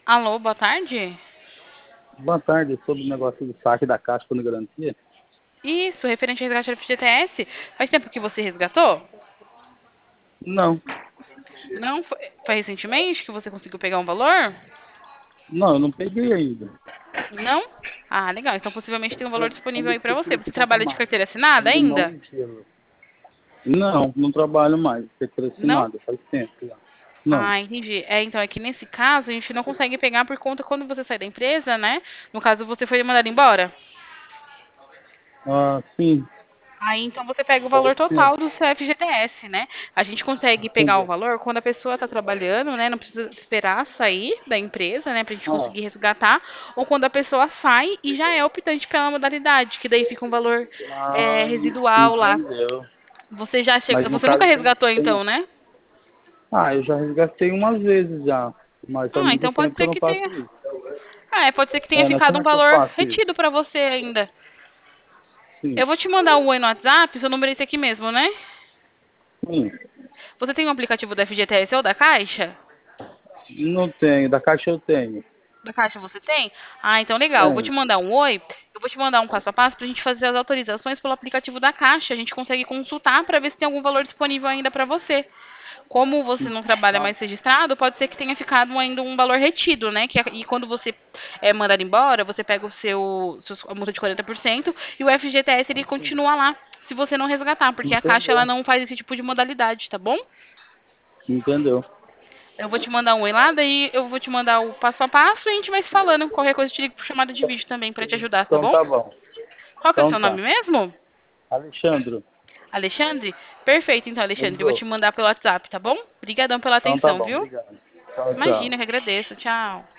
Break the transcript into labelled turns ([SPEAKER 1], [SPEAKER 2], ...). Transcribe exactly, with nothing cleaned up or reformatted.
[SPEAKER 1] Alô, boa tarde?
[SPEAKER 2] Boa tarde, sobre o negócio do saque da Caixa com garantia.
[SPEAKER 1] Isso, referente ao resgate do F G T S. Faz tempo que você resgatou?
[SPEAKER 2] Não,
[SPEAKER 1] Não? Foi, foi recentemente que você conseguiu pegar um valor?
[SPEAKER 2] não, eu não peguei ainda.
[SPEAKER 1] Não? Ah, legal. Então possivelmente tem um valor disponível
[SPEAKER 2] Ainda
[SPEAKER 1] aí pra
[SPEAKER 2] estou
[SPEAKER 1] você.
[SPEAKER 2] querendo
[SPEAKER 1] Você
[SPEAKER 2] te contar
[SPEAKER 1] trabalha de
[SPEAKER 2] mais.
[SPEAKER 1] carteira assinada
[SPEAKER 2] Ainda não
[SPEAKER 1] ainda?
[SPEAKER 2] encheu. Não, não trabalho mais,
[SPEAKER 1] Não?
[SPEAKER 2] patrocinado, faz tempo já. Não.
[SPEAKER 1] Ah, entendi. É, então é que nesse caso a gente não consegue pegar por conta quando você sai da empresa, né? No caso você foi mandado embora.
[SPEAKER 2] Ah, sim,
[SPEAKER 1] Aí então você pega o
[SPEAKER 2] faz
[SPEAKER 1] valor
[SPEAKER 2] tempo.
[SPEAKER 1] total do seu F G T S, né? A gente consegue pegar o
[SPEAKER 2] Entendeu?
[SPEAKER 1] valor quando a pessoa está trabalhando, né? Não precisa esperar sair da empresa, né? Pra gente
[SPEAKER 2] Ah,
[SPEAKER 1] conseguir resgatar. Ou quando a pessoa sai e já é optante pela modalidade, que daí fica um valor é,
[SPEAKER 2] ah,
[SPEAKER 1] residual lá.
[SPEAKER 2] entendeu.
[SPEAKER 1] Você já chega,
[SPEAKER 2] Mas no
[SPEAKER 1] você nunca
[SPEAKER 2] caso tem,
[SPEAKER 1] resgatou
[SPEAKER 2] tem.
[SPEAKER 1] então, né?
[SPEAKER 2] Ah, eu já resgatei umas vezes já, mas faz
[SPEAKER 1] Ah,
[SPEAKER 2] muito
[SPEAKER 1] então pode
[SPEAKER 2] tempo que eu
[SPEAKER 1] ser
[SPEAKER 2] não
[SPEAKER 1] que
[SPEAKER 2] faço
[SPEAKER 1] tenha.
[SPEAKER 2] isso.
[SPEAKER 1] Ah, é, pode ser que tenha
[SPEAKER 2] É, mas
[SPEAKER 1] ficado
[SPEAKER 2] como
[SPEAKER 1] um
[SPEAKER 2] é que eu
[SPEAKER 1] valor
[SPEAKER 2] faço isso?
[SPEAKER 1] retido pra você ainda.
[SPEAKER 2] Sim,
[SPEAKER 1] Eu vou te mandar um oi no WhatsApp, seu número é esse aqui mesmo, né?
[SPEAKER 2] sim.
[SPEAKER 1] Você tem um aplicativo da F G T S ou da Caixa?
[SPEAKER 2] Não tenho, da Caixa eu tenho.
[SPEAKER 1] Da Caixa você tem? Ah, então legal. Eu vou te
[SPEAKER 2] Tenho.
[SPEAKER 1] mandar um oi. Eu vou te mandar um passo a passo para a gente fazer as autorizações pelo aplicativo da Caixa. A gente consegue consultar para ver se tem algum valor disponível ainda para você. Como você não trabalha
[SPEAKER 2] Ah,
[SPEAKER 1] mais registrado, pode ser que tenha ficado ainda um valor retido, né? Que, é- e quando você é mandado embora, você pega o seu, seu a multa de quarenta por cento e o F G T S ele continua lá, se você não resgatar, porque a Caixa ela
[SPEAKER 2] entendeu?
[SPEAKER 1] não faz esse tipo de modalidade, tá bom?
[SPEAKER 2] Entendeu?
[SPEAKER 1] Eu vou te mandar um oi lá, daí eu vou te mandar o passo a passo e a gente vai se falando. Qualquer coisa eu te ligo por chamada de vídeo também pra te ajudar, tá
[SPEAKER 2] Então
[SPEAKER 1] bom?
[SPEAKER 2] tá bom.
[SPEAKER 1] Qual que é o
[SPEAKER 2] Então
[SPEAKER 1] seu
[SPEAKER 2] tá.
[SPEAKER 1] nome mesmo?
[SPEAKER 2] Alexandre,
[SPEAKER 1] Alexandre? Perfeito, então, Alexandre. Eu vou
[SPEAKER 2] lembrou?
[SPEAKER 1] te mandar pelo WhatsApp, tá bom? Obrigadão pela
[SPEAKER 2] Então tá
[SPEAKER 1] atenção,
[SPEAKER 2] bom,
[SPEAKER 1] viu?
[SPEAKER 2] obrigado. Tchau, tchau.
[SPEAKER 1] Imagina, que agradeço. Tchau.